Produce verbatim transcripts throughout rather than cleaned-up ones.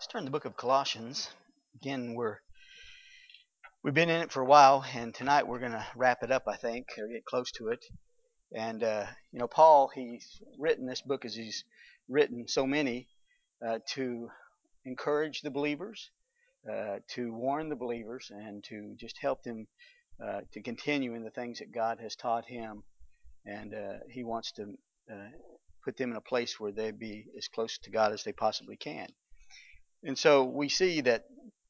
Let's turn to the book of Colossians. Again, we're we've been in it for a while, and tonight we're going to wrap it up, I think, or get close to it. And uh, you know, Paul, he's written this book as he's written so many uh, to encourage the believers, uh, to warn the believers, and to just help them uh, to continue in the things that God has taught him. And uh, he wants to uh, put them in a place where they be as close to God as they possibly can. And so we see that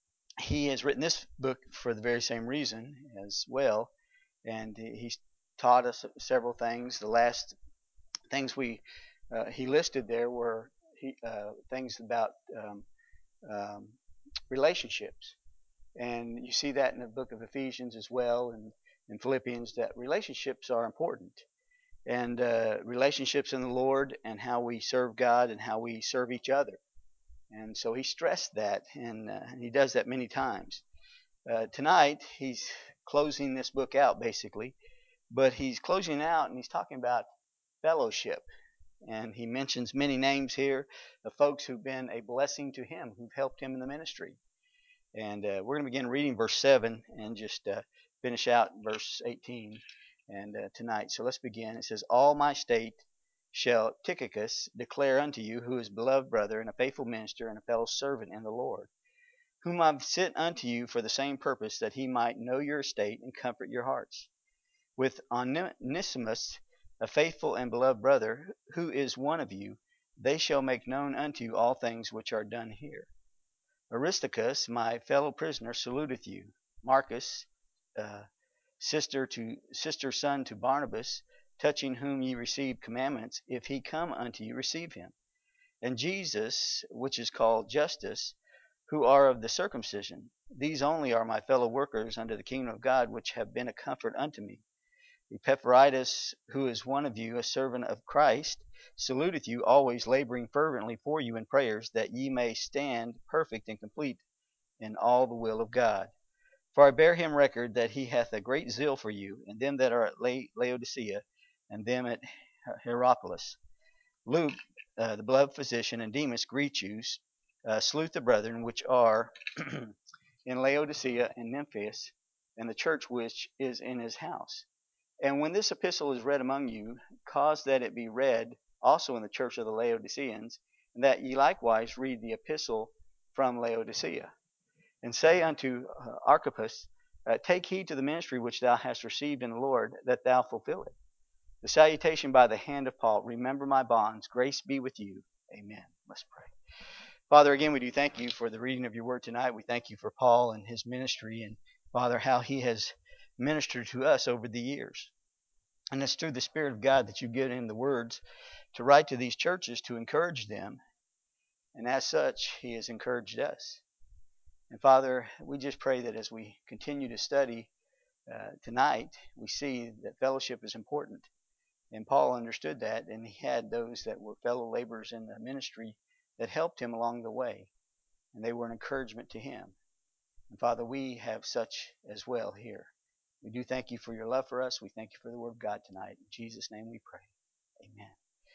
he has written this book for the very same reason as well. And he's taught us several things. The last things we uh, he listed there were he, uh, things about um, um, relationships. And you see that in the book of Ephesians as well, and in Philippians, that relationships are important. And uh, relationships in the Lord, and how we serve God and how we serve each other. And so he stressed that, and uh, he does that many times. Uh, tonight, he's closing this book out, basically, but he's closing out and he's talking about fellowship. And he mentions many names here of folks who've been a blessing to him, who've helped him in the ministry. And uh, we're going to begin reading verse seven and just uh, finish out verse eighteen and uh, tonight. So let's begin. It says, All my state shall Tychicus declare unto you, who is beloved brother and a faithful minister and a fellow servant in the Lord, whom I've sent unto you for the same purpose, that he might know your estate and comfort your hearts. With Onesimus, a faithful and beloved brother, who is one of you, they shall make known unto you all things which are done here. Aristarchus, my fellow prisoner, saluteth you. Marcus, uh, sister to sister son to Barnabas, touching whom ye received commandments, if he come unto you, receive him. And Jesus, which is called Justus, who are of the circumcision, these only are my fellow workers unto the kingdom of God, which have been a comfort unto me. Epaphroditus, who is one of you, a servant of Christ, saluteth you, always laboring fervently for you in prayers, that ye may stand perfect and complete in all the will of God. For I bear him record that he hath a great zeal for you, and them that are at Laodicea, and them at Hierapolis. Luke, uh, the beloved physician, and Demas greet you. Uh, salute the brethren which are in Laodicea and Memphis, and the church which is in his house. And when this epistle is read among you, cause that it be read also in the church of the Laodiceans, and that ye likewise read the epistle from Laodicea. And say unto uh, Archippus, uh, Take heed to the ministry which thou hast received in the Lord, that thou fulfill it. The salutation by the hand of Paul. Remember my bonds. Grace be with you. Amen. Let's pray. Father, again, we do thank you for the reading of your word tonight. We thank you for Paul and his ministry, and Father, how he has ministered to us over the years. And it's through the Spirit of God that you've given him the words to write to these churches to encourage them. And as such, he has encouraged us. And Father, we just pray that as we continue to study uh, tonight, we see that fellowship is important. And Paul understood that, and he had those that were fellow laborers in the ministry that helped him along the way. And they were an encouragement to him. And Father, we have such as well here. We do thank you for your love for us. We thank you for the word of God tonight. In Jesus' name we pray. Amen.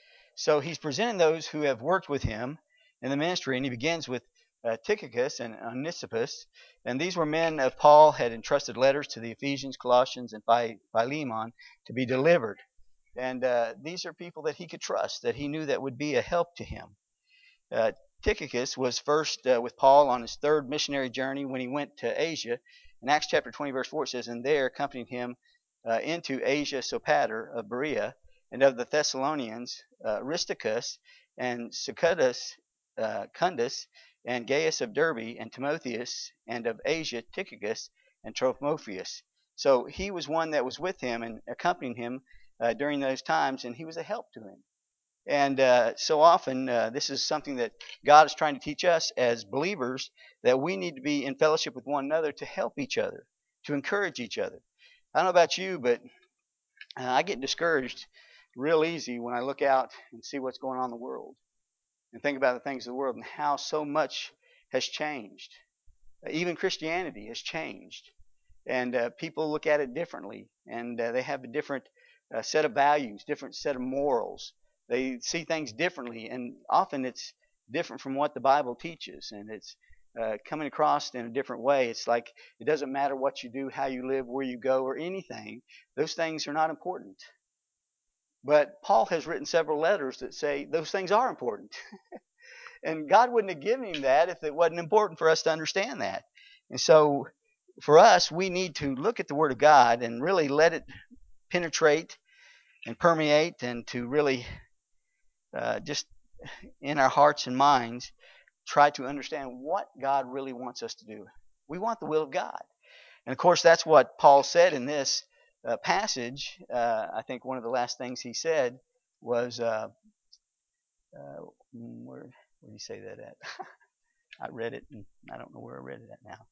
So he's presenting those who have worked with him in the ministry, and he begins with uh, Tychicus and Onesimus. And these were men of Paul had entrusted letters to the Ephesians, Colossians, and Philemon to be delivered. And uh, these are people that he could trust, that he knew that would be a help to him. Uh, Tychicus was first uh, with Paul on his third missionary journey when he went to Asia. In Acts chapter twenty, verse four, it says, And there accompanied him uh, into Asia Sopater of Berea, and of the Thessalonians, uh, Aristarchus, and Secundus, uh, Cundus, and Gaius of Derbe, and Timotheus, and of Asia Tychicus, and Trophimus. So he was one that was with him and accompanying him uh, during those times, and he was a help to him. And uh, so often, uh, this is something that God is trying to teach us as believers, that we need to be in fellowship with one another to help each other, to encourage each other. I don't know about you, but uh, I get discouraged real easy when I look out and see what's going on in the world and think about the things of the world and how so much has changed. Even Christianity has changed. And uh, people look at it differently, and uh, they have a different uh, set of values, different set of morals. They see things differently, and often it's different from what the Bible teaches, and it's uh, coming across in a different way. It's like it doesn't matter what you do, how you live, where you go, or anything. Those things are not important. But Paul has written several letters that say those things are important. And God wouldn't have given him that if it wasn't important for us to understand that. And so for us, we need to look at the Word of God and really let it penetrate and permeate, and to really uh, just in our hearts and minds try to understand what God really wants us to do. We want the will of God. And of course, that's what Paul said in this uh, passage. Uh, I think one of the last things he said was, uh, uh, where, where did he say that at? I read it, and I don't know where I read it at now.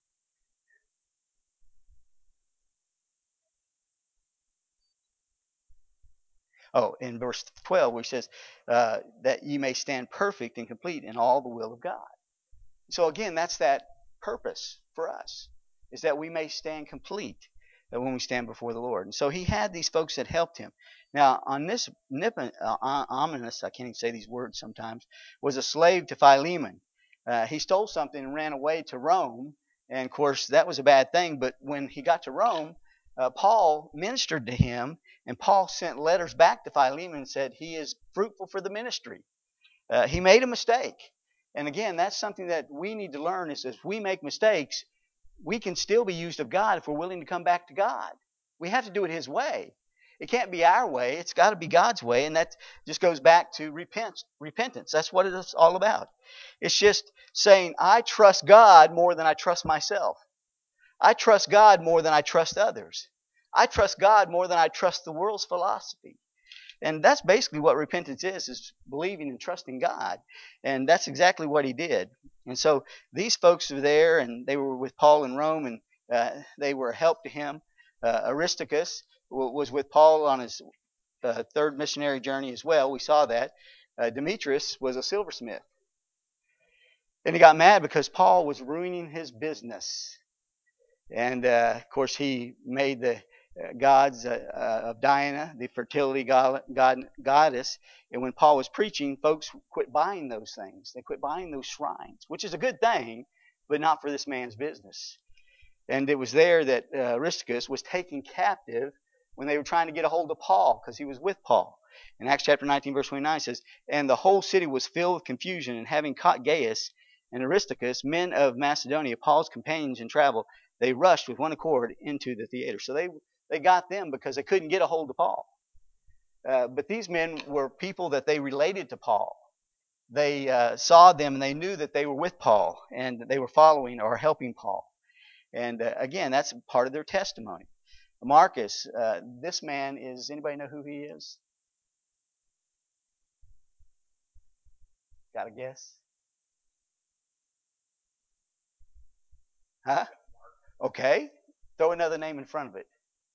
Oh, in verse twelve, where he says, uh, that ye may stand perfect and complete in all the will of God. So again, that's that purpose for us, is that we may stand complete when we stand before the Lord. And so he had these folks that helped him. Now, on this uh, ominous, I can't even say these words sometimes, was a slave to Philemon. Uh, he stole something and ran away to Rome. And of course, that was a bad thing. But when he got to Rome, uh, Paul ministered to him, and Paul sent letters back to Philemon and said, he is fruitful for the ministry. Uh, he made a mistake. And again, that's something that we need to learn, is if we make mistakes, we can still be used of God if we're willing to come back to God. We have to do it His way. It can't be our way. It's got to be God's way. And that just goes back to repent, repentance. That's what it's all about. It's just saying, I trust God more than I trust myself. I trust God more than I trust others. I trust God more than I trust the world's philosophy. And that's basically what repentance is, is believing and trusting God. And that's exactly what he did. And so these folks were there, and they were with Paul in Rome, and uh, they were a help to him. Uh, Aristarchus w- was with Paul on his uh, third missionary journey as well. We saw that. Uh, Demetrius was a silversmith. And he got mad because Paul was ruining his business. And uh, of course, he made the uh, gods uh, uh, of Diana, the fertility god, god, goddess. And when Paul was preaching, folks quit buying those things. They quit buying those shrines, which is a good thing, but not for this man's business. And it was there that uh, Aristarchus was taken captive when they were trying to get a hold of Paul, because he was with Paul. In Acts chapter nineteen, verse twenty-nine, it says, and the whole city was filled with confusion, and having caught Gaius and Aristarchus, men of Macedonia, Paul's companions in travel, they rushed with one accord into the theater. So they, they got them because they couldn't get a hold of Paul. Uh, but these men were people that they related to Paul. They uh, saw them, and they knew that they were with Paul, and they were following or helping Paul. And uh, again, that's part of their testimony. Marcus, uh, this man is, anybody know who he is? Got a guess? Huh? Okay. Throw another name in front of it.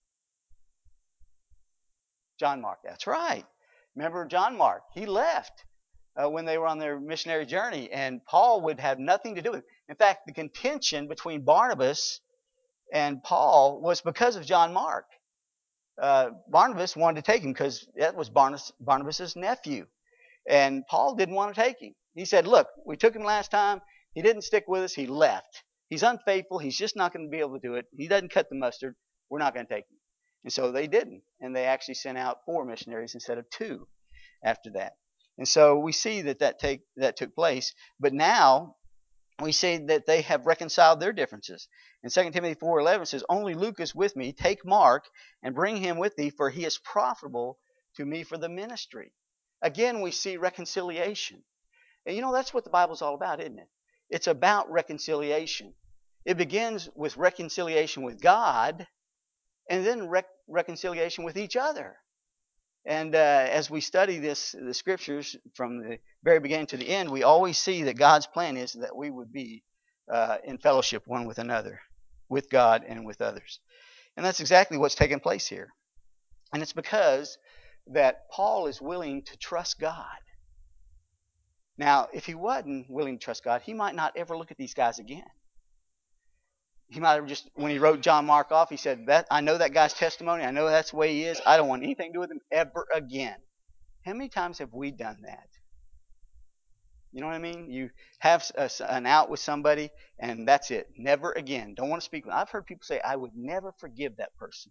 John Mark. That's right. Remember John Mark? He left uh, when they were on their missionary journey, and Paul would have nothing to do with it. In fact, the contention between Barnabas and Paul was because of John Mark. Uh, Barnabas wanted to take him because that was Barnabas, Barnabas's nephew. And Paul didn't want to take him. He said, look, we took him last time. He didn't stick with us. He left. He's unfaithful. He's just not going to be able to do it. He doesn't cut the mustard. We're not going to take him. And so they didn't. And they actually sent out four missionaries instead of two after that. And so we see that that, take, that took place. But now we see that they have reconciled their differences. In Second Timothy four eleven it says, only Luke is with me. Take Mark and bring him with thee, for he is profitable to me for the ministry. Again, we see reconciliation. And you know, that's what the Bible's all about, isn't it? It's about reconciliation. It begins with reconciliation with God, and then rec- reconciliation with each other. And uh, as we study this, the scriptures from the very beginning to the end, we always see that God's plan is that we would be uh, in fellowship one with another, with God and with others. And that's exactly what's taking place here. And it's because that Paul is willing to trust God. Now, if he wasn't willing to trust God, he might not ever look at these guys again. He might have just, when he wrote John Mark off, he said, "That I know that guy's testimony. I know that's the way he is. I don't want anything to do with him ever again." How many times have we done that? You know what I mean? You have a, an out with somebody, and that's it. Never again. Don't want to speak. I've heard people say, I would never forgive that person.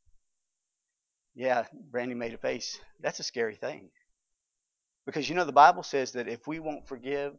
Yeah, Brandy made a face. That's a scary thing. Because you know, the Bible says that if we won't forgive,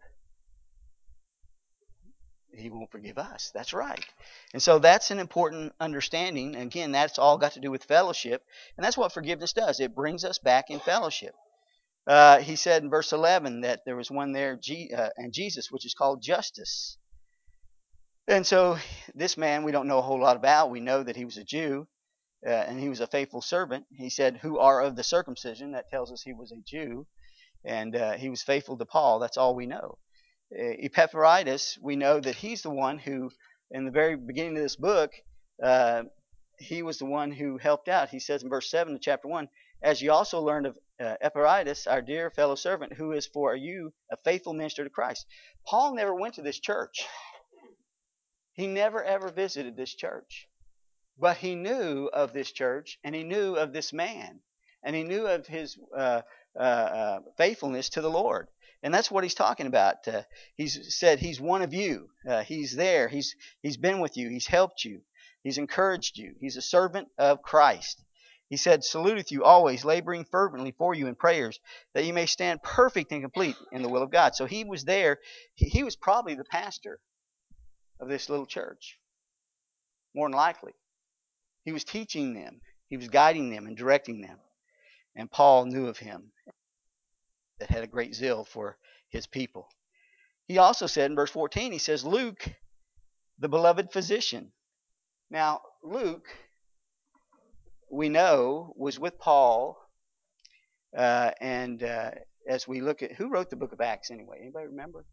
he won't forgive us. That's right. And so that's an important understanding. And again, that's all got to do with fellowship. And that's what forgiveness does. It brings us back in fellowship. Uh, he said in verse eleven that there was one there, G, uh, and Jesus, which is called Justice. And so this man we don't know a whole lot about. We know that he was a Jew, uh, and he was a faithful servant. He said, who are of the circumcision. That tells us he was a Jew. And uh, he was faithful to Paul. That's all we know. Uh, Epaphroditus, we know that he's the one who, in the very beginning of this book, uh, he was the one who helped out. He says in verse seven of chapter one, as you also learned of uh, Epaphroditus, our dear fellow servant, who is for you a faithful minister to Christ. Paul never went to this church. He never ever visited this church. But he knew of this church, and he knew of this man, and he knew of his uh, uh, uh, faithfulness to the Lord. And that's what he's talking about. Uh, he's said he's one of you. Uh, he's there. He's he's been with you. He's helped you. He's encouraged you. He's a servant of Christ. He said, saluteth you always, laboring fervently for you in prayers, that you may stand perfect and complete in the will of God. So he was there. He, he was probably the pastor of this little church, more than likely. He was teaching them. He was guiding them and directing them. And Paul knew of him that had a great zeal for his people. He also said in verse fourteen, he says, Luke, the beloved physician. Now, Luke, we know, was with Paul. Uh, and uh, as we look at, who wrote the book of Acts anyway? Anybody remember?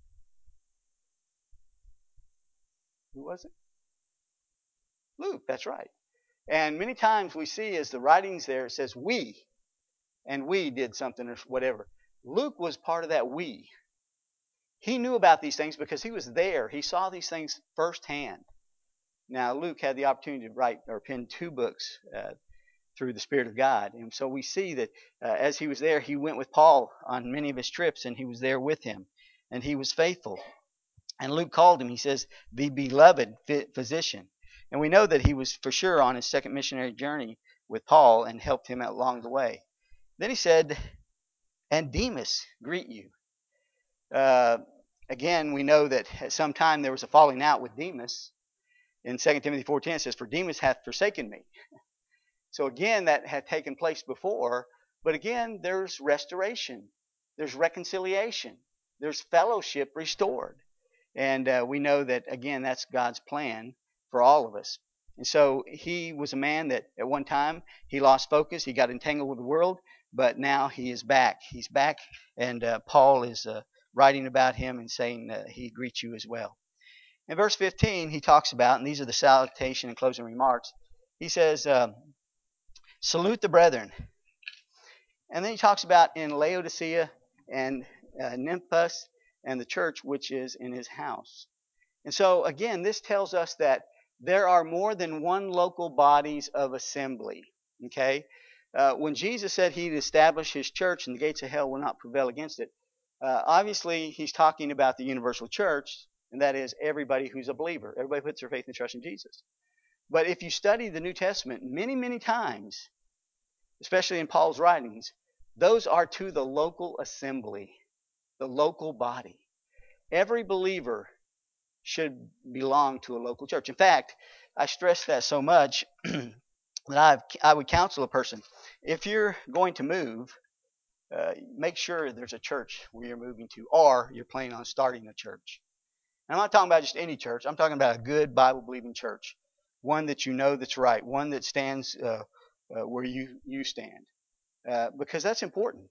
Who was it? Luke, that's right. And many times we see as the writings there, it says we, and we did something or whatever. Luke was part of that we. He knew about these things because he was there. He saw these things firsthand. Now, Luke had the opportunity to write or pen two books uh, through the Spirit of God. And so we see that uh, as he was there, he went with Paul on many of his trips, and he was there with him. And he was faithful. And Luke called him, he says, the beloved physician. And we know that he was for sure on his second missionary journey with Paul and helped him out along the way. Then he said, and Demas greet you. Uh, again, we know that at some time there was a falling out with Demas. In Second Timothy four ten it says, for Demas hath forsaken me. So again, that had taken place before. But again, there's restoration. There's reconciliation. There's fellowship restored. And uh, we know that, again, that's God's plan for all of us. And so he was a man that at one time he lost focus. He got entangled with the world. But now he is back. He's back. And uh, Paul is uh, writing about him and saying uh, he greets you as well. In verse fifteen, he talks about, and these are the salutation and closing remarks, he says, um, salute the brethren. And then he talks about in Laodicea and uh, Nymphus and the church which is in his house. And so, again, this tells us that there are more than one local bodies of assembly. Okay? Uh, when Jesus said he'd establish his church and the gates of hell will not prevail against it, uh, obviously he's talking about the universal church, and that is everybody who's a believer. Everybody puts their faith and trust in Jesus. But if you study the New Testament many, many times, especially in Paul's writings, those are to the local assembly, the local body. Every believer should belong to a local church. In fact, I stress that so much that I've, I would counsel a person, if you're going to move, uh, make sure there's a church where you're moving to, or you're planning on starting a church. And I'm not talking about just any church. I'm talking about a good Bible-believing church, one that you know that's right, one that stands uh, uh, where you, you stand, uh, because that's important.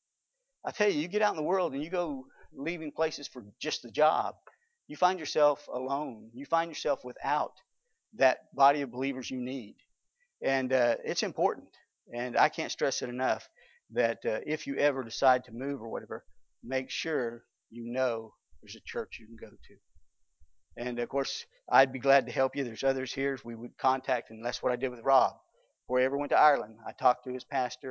I tell you, you get out in the world and you go leaving places for just the job, you find yourself alone. You find yourself without that body of believers you need. And uh, it's important. And I can't stress it enough that uh, if you ever decide to move or whatever, make sure you know there's a church you can go to. And of course, I'd be glad to help you. There's others here we would contact, and that's what I did with Rob. Before he ever went to Ireland, I talked to his pastor,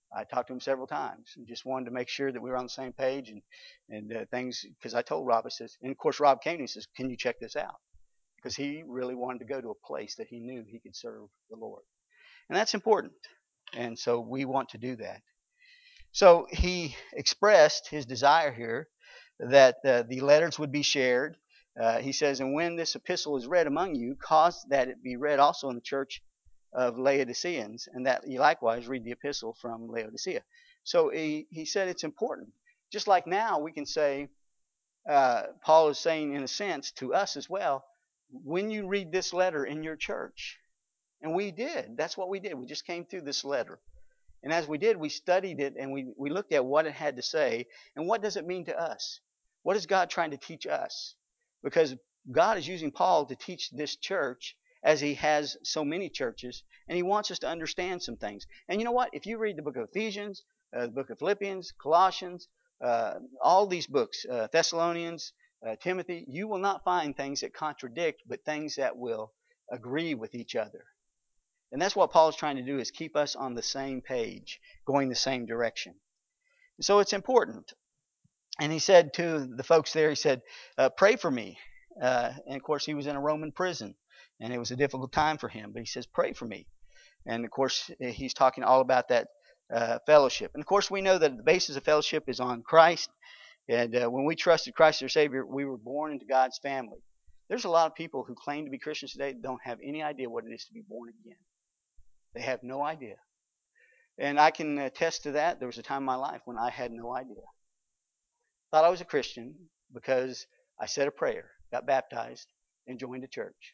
I talked to him several times and just wanted to make sure that we were on the same page and and uh, things because I told Rob, I says, and of course Rob came and he says, can you check this out? Because he really wanted to go to a place that he knew he could serve the Lord, and that's important. And so we want to do that. So he expressed his desire here that uh, the letters would be shared. Uh, he says, and when this epistle is read among you, cause that it be read also in the church of Laodiceans, and that you likewise read the epistle from Laodicea. So he, he said it's important. Just like now we can say, uh, Paul is saying in a sense to us as well, when you read this letter in your church, and we did, that's what we did. We just came through this letter. And as we did, we studied it and we, we looked at what it had to say and what does it mean to us? What is God trying to teach us? Because God is using Paul to teach this church as he has so many churches, and he wants us to understand some things. And you know what? If you read the book of Ephesians, uh, the book of Philippians, Colossians, uh, all these books, uh, Thessalonians, uh, Timothy, you will not find things that contradict, but things that will agree with each other. And that's what Paul is trying to do, is keep us on the same page, going the same direction. So it's important. And he said to the folks there, he said, uh, pray for me. Uh, and of course, he was in a Roman prison, and it was a difficult time for him. But he says, pray for me. And of course, he's talking all about that uh, fellowship. And of course, we know that the basis of fellowship is on Christ. And uh, when we trusted Christ as our Savior, we were born into God's family. There's a lot of people who claim to be Christians today that don't have any idea what it is to be born again. They have no idea. And I can attest to that. There was a time in my life when I had no idea. Thought I was a Christian because I said a prayer, got baptized, and joined a church.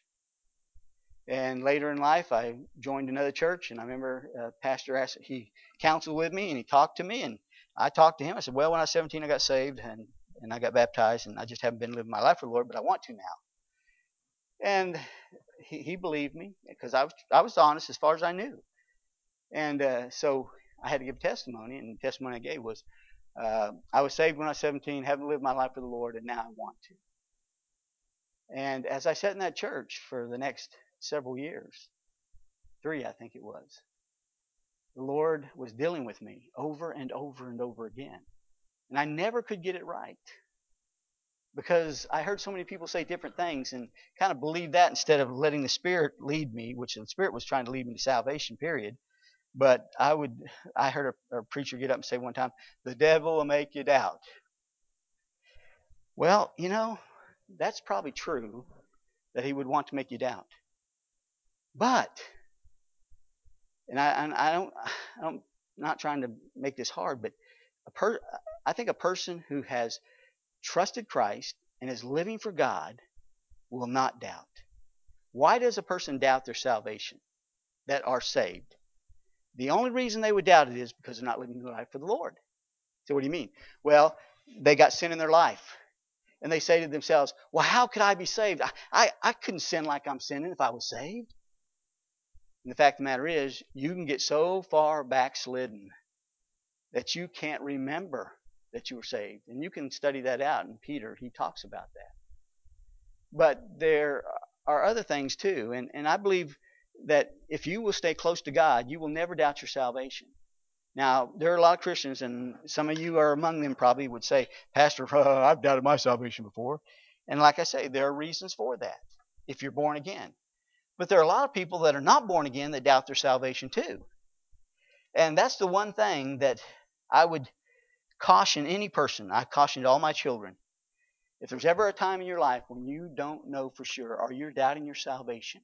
And later in life, I joined another church, and I remember a pastor asked, he counseled with me, and he talked to me, and I talked to him. I said, well, when I was seventeen, I got saved, and, and I got baptized, and I just haven't been living my life for the Lord, but I want to now. And he, he believed me because I was, I was honest as far as I knew. And uh, so I had to give testimony, and the testimony I gave was, uh, I was saved when I was seventeen, haven't lived my life for the Lord, and now I want to. And as I sat in that church for the next several years, three I think it was, the Lord was dealing with me over and over and over again. And I never could get it right because I heard so many people say different things and kind of believed that instead of letting the Spirit lead me, which the Spirit was trying to lead me to salvation, period. But I would, I heard a, a preacher get up and say one time, the devil will make you doubt. Well, you know, that's probably true that he would want to make you doubt. But, and I, and I don't, I don't, I'm not trying to make this hard, but a per, I think a person who has trusted Christ and is living for God will not doubt. Why does a person doubt their salvation that are saved? The only reason they would doubt it is because they're not living their life for the Lord. So what do you mean? Well, they got sin in their life. And they say to themselves, well, how could I be saved? I, I, I couldn't sin like I'm sinning if I was saved. And the fact of the matter is, you can get so far backslidden that you can't remember that you were saved. And you can study that out. And Peter, he talks about that. But there are other things too. And, and I believe that if you will stay close to God, you will never doubt your salvation. Now, there are a lot of Christians, and some of you are among them probably, would say, Pastor, uh, I've doubted my salvation before. And like I say, there are reasons for that if you're born again. But there are a lot of people that are not born again that doubt their salvation too. And that's the one thing that I would caution any person. I cautioned all my children. If there's ever a time in your life when you don't know for sure or you're doubting your salvation,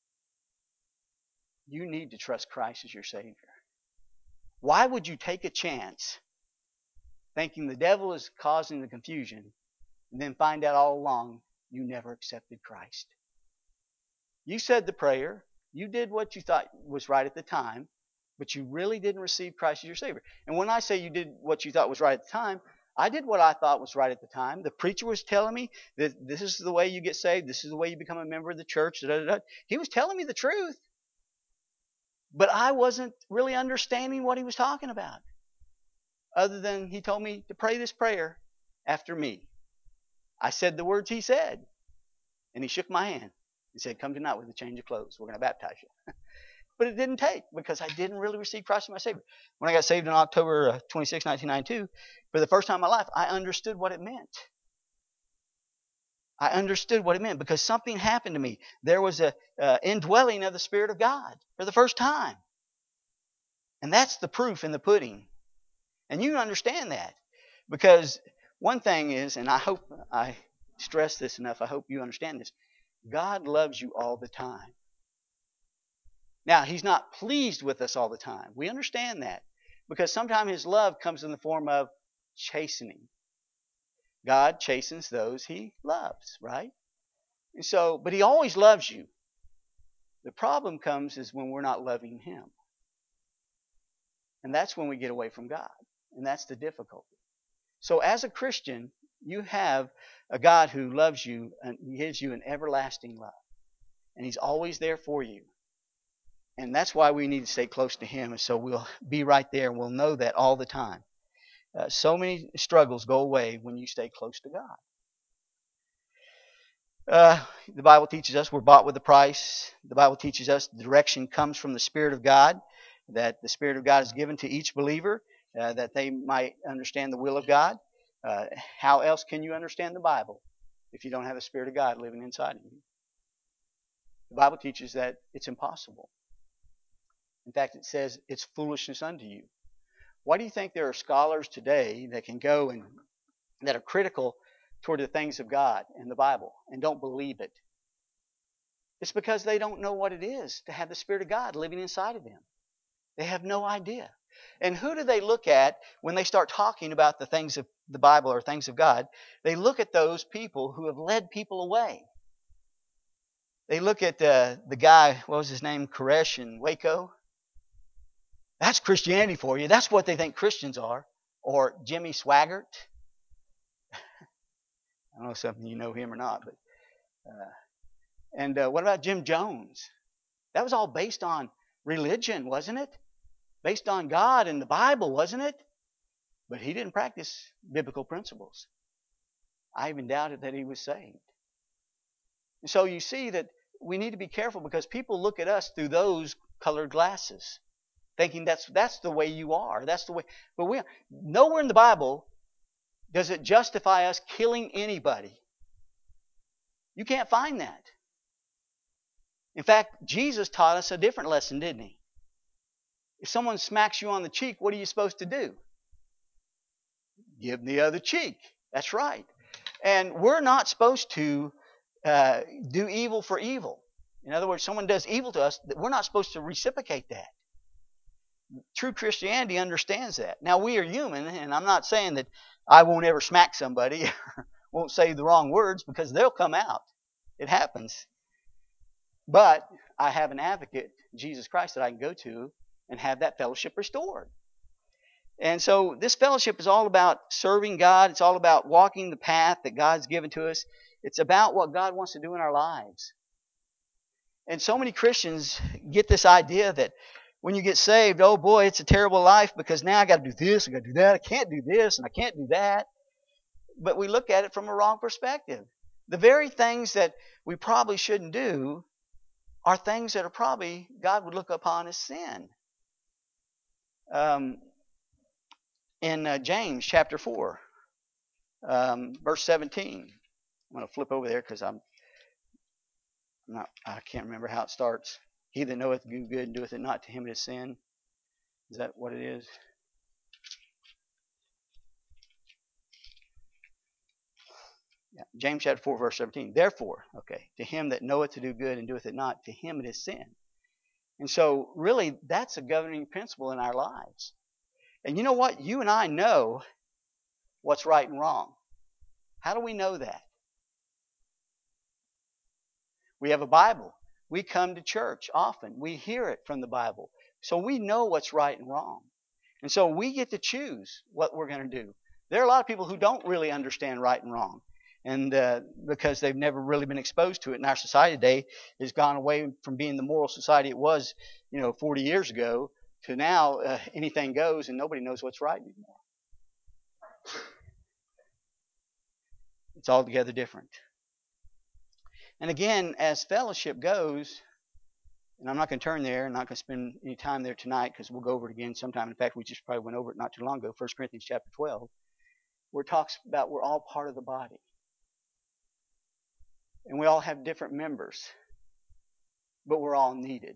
you need to trust Christ as your Savior. Why would you take a chance thinking the devil is causing the confusion and then find out all along you never accepted Christ? You said the prayer. You did what you thought was right at the time, but you really didn't receive Christ as your Savior. And when I say you did what you thought was right at the time, I did what I thought was right at the time. The preacher was telling me that this is the way you get saved. This is the way you become a member of the church. Da, da, da. He was telling me the truth. But I wasn't really understanding what he was talking about. Other than he told me to pray this prayer after me. I said the words he said. And he shook my hand and said, come tonight with a change of clothes. We're going to baptize you. But it didn't take because I didn't really receive Christ as my Savior. When I got saved on October twenty-sixth, nineteen ninety-two, for the first time in my life, I understood what it meant. I understood what it meant because something happened to me. There was a uh, indwelling of the Spirit of God for the first time. And that's the proof in the pudding. And you understand that. Because one thing is, and I hope I stress this enough, I hope you understand this. God loves you all the time. Now, He's not pleased with us all the time. We understand that. Because sometimes His love comes in the form of chastening. God chastens those He loves, right? And so, but He always loves you. The problem comes is when we're not loving Him. And that's when we get away from God. And that's the difficulty. So as a Christian, you have a God who loves you and He gives you an everlasting love. And He's always there for you. And that's why we need to stay close to Him. And so we'll be right there and we'll know that all the time. Uh, so many struggles go away when you stay close to God. Uh, the Bible teaches us we're bought with a price. The Bible teaches us the direction comes from the Spirit of God, that the Spirit of God is given to each believer, uh, that they might understand the will of God. Uh, how else can you understand the Bible if you don't have the Spirit of God living inside of you? The Bible teaches that it's impossible. In fact, it says it's foolishness unto you. Why do you think there are scholars today that can go and that are critical toward the things of God and the Bible and don't believe it? It's because they don't know what it is to have the Spirit of God living inside of them. They have no idea. And who do they look at when they start talking about the things of the Bible or things of God? They look at those people who have led people away. They look at uh, the guy, what was his name, Koresh in Waco. That's Christianity for you. That's what they think Christians are. Or Jimmy Swaggart. I don't know if something you know him or not. But uh, And uh, what about Jim Jones? That was all based on religion, wasn't it? Based on God and the Bible, wasn't it? But he didn't practice biblical principles. I even doubted that he was saved. And so you see that we need to be careful because people look at us through those colored glasses, thinking that's that's the way you are. That's the way. But we nowhere in the Bible does it justify us killing anybody. You can't find that. In fact, Jesus taught us a different lesson, didn't He? If someone smacks you on the cheek, what are you supposed to do? Give them the other cheek. That's right. And we're not supposed to uh, do evil for evil. In other words, someone does evil to us, we're not supposed to reciprocate that. True Christianity understands that. Now, we are human, and I'm not saying that I won't ever smack somebody or won't say the wrong words because they'll come out. It happens. But I have an advocate, Jesus Christ, that I can go to and have that fellowship restored. And so this fellowship is all about serving God. It's all about walking the path that God's given to us. It's about what God wants to do in our lives. And so many Christians get this idea that when you get saved, oh boy, it's a terrible life because now I got to do this, I got to do that, I can't do this, and I can't do that. But we look at it from a wrong perspective. The very things that we probably shouldn't do are things that are probably God would look upon as sin. Um, in uh, James chapter four, um, verse seventeen. I'm going to flip over there because I'm, I'm not. I can't remember how it starts. He that knoweth do good and doeth it not, to him it is sin. Is that what it is? Yeah. James chapter four, verse seventeen. Therefore, okay, to him that knoweth to do good and doeth it not, to him it is sin. And so, really, that's a governing principle in our lives. And you know what? You and I know what's right and wrong. How do we know that? We have a Bible. We come to church often. We hear it from the Bible. So we know what's right and wrong. And so we get to choose what we're going to do. There are a lot of people who don't really understand right and wrong. And uh, because they've never really been exposed to it. And our society today has gone away from being the moral society it was, you know, forty years ago to now uh, anything goes and nobody knows what's right anymore. It's altogether different. And again, as fellowship goes, And I'm not going to turn there. I'm not going to spend any time there tonight because we'll go over it again sometime. In fact, we just probably went over it not too long ago, First Corinthians chapter twelve, where it talks about we're all part of the body. And we all have different members, but we're all needed.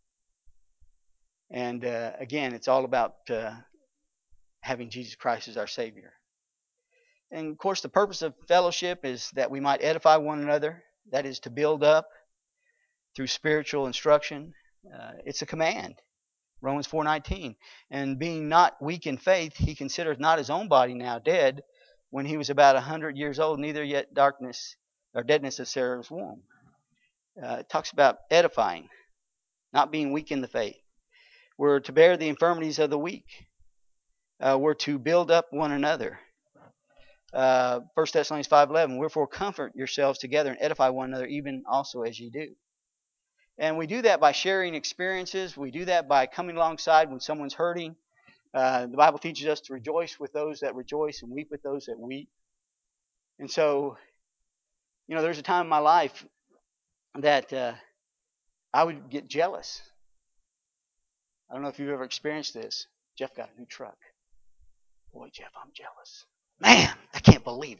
And uh, again, it's all about uh, having Jesus Christ as our Savior. And of course, the purpose of fellowship is that we might edify one another. That is to build up through spiritual instruction. Uh, it's a command. Romans four nineteen. And being not weak in faith, he considereth not his own body now dead, when he was about a hundred years old, neither yet darkness or deadness of Sarah's womb. Uh, it talks about edifying, not being weak in the faith. We're to bear the infirmities of the weak. Uh, we're to build up one another. Uh, First Thessalonians five eleven. Wherefore comfort yourselves together and edify one another, even also as ye do. And we do that by sharing experiences. We do that by coming alongside when someone's hurting. Uh, the Bible teaches us to rejoice with those that rejoice and weep with those that weep. And so, you know, there's a time in my life that uh, I would get jealous. I don't know if you've ever experienced this. Jeff got a new truck. Boy, Jeff, I'm jealous. Man, I can't believe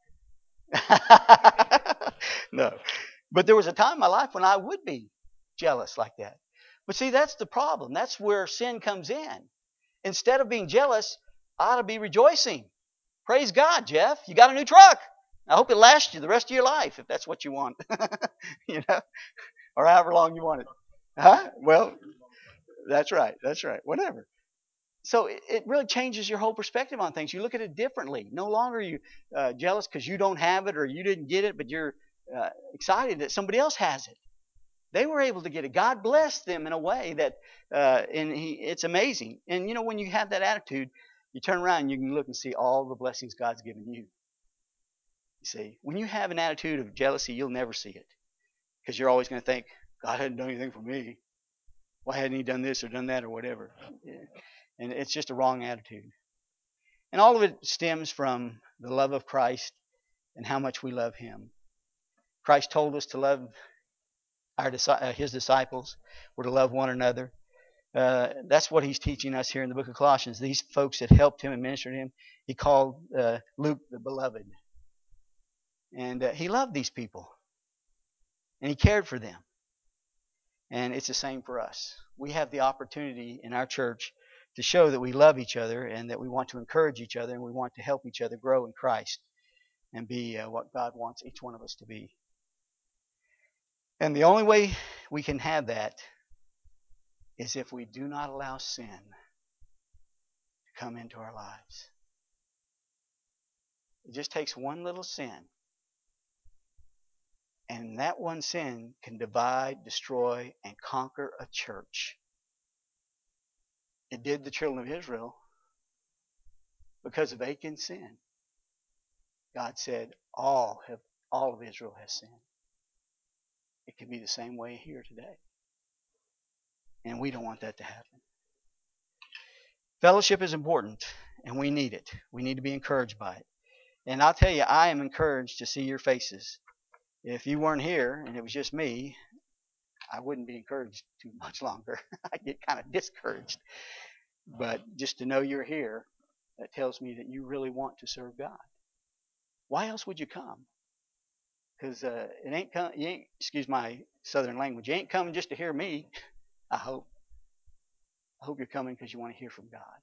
that. No. But there was a time in my life when I would be jealous like that. But see, that's the problem. That's where sin comes in. Instead of being jealous, I ought to be rejoicing. Praise God, Jeff. You got a new truck. I hope it lasts you the rest of your life, if that's what you want. You know, or however long you want it. Huh? Well, that's right. That's right. Whatever. So it, it really changes your whole perspective on things. You look at it differently. No longer are you uh, jealous because you don't have it or you didn't get it, but you're uh, excited that somebody else has it. They were able to get it. God blessed them in a way that, uh, and he, it's amazing. And you know, when you have that attitude, you turn around and you can look and see all the blessings God's given you. You see, when you have an attitude of jealousy, you'll never see it because you're always going to think, God hadn't done anything for me. Why hadn't he done this or done that or whatever? Yeah. And it's just a wrong attitude. And all of it stems from the love of Christ and how much we love him. Christ told us to love our his disciples. We're to love one another. Uh, that's what he's teaching us here in the book of Colossians. These folks that helped him and ministered to him, he called uh, Luke the beloved. And uh, he loved these people. And he cared for them. And it's the same for us. We have the opportunity in our church to show that we love each other and that we want to encourage each other and we want to help each other grow in Christ and be uh, what God wants each one of us to be. And the only way we can have that is if we do not allow sin to come into our lives. It just takes one little sin, and that one sin can divide, destroy, and conquer a church. It did the children of Israel because of Achan's sin. God said, all have all of Israel has sinned. It can be the same way here today. And we don't want that to happen. Fellowship is important, and we need it. We need to be encouraged by it. And I'll tell you, I am encouraged to see your faces. If you weren't here and it was just me, I wouldn't be encouraged too much longer. I get kind of discouraged. But just to know you're here, that tells me that you really want to serve God. Why else would you come? Because uh, it ain't come. You ain't. Excuse my southern language. You ain't coming just to hear me. I hope. I hope you're coming because you want to hear from God.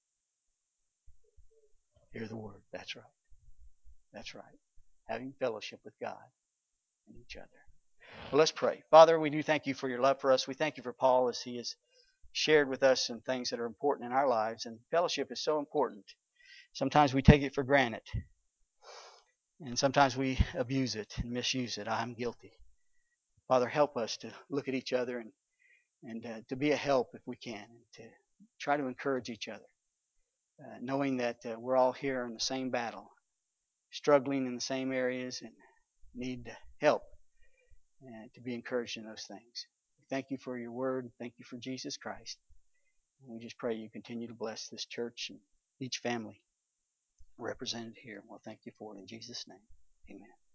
Hear the word. That's right. That's right. Having fellowship with God and each other. Well, let's pray. Father, we do thank you for your love for us. We thank you for Paul as he has shared with us some things that are important in our lives. And fellowship is so important. Sometimes we take it for granted. And sometimes we abuse it and misuse it. I'm guilty. Father, help us to look at each other and, and uh, to be a help if we can. And to try to encourage each other. Uh, knowing that uh, we're all here in the same battle. Struggling in the same areas and need help. And to be encouraged in those things. Thank you for your word. Thank you for Jesus Christ. And we just pray you continue to bless this church and each family represented here. We'll thank you for it in Jesus' name. Amen.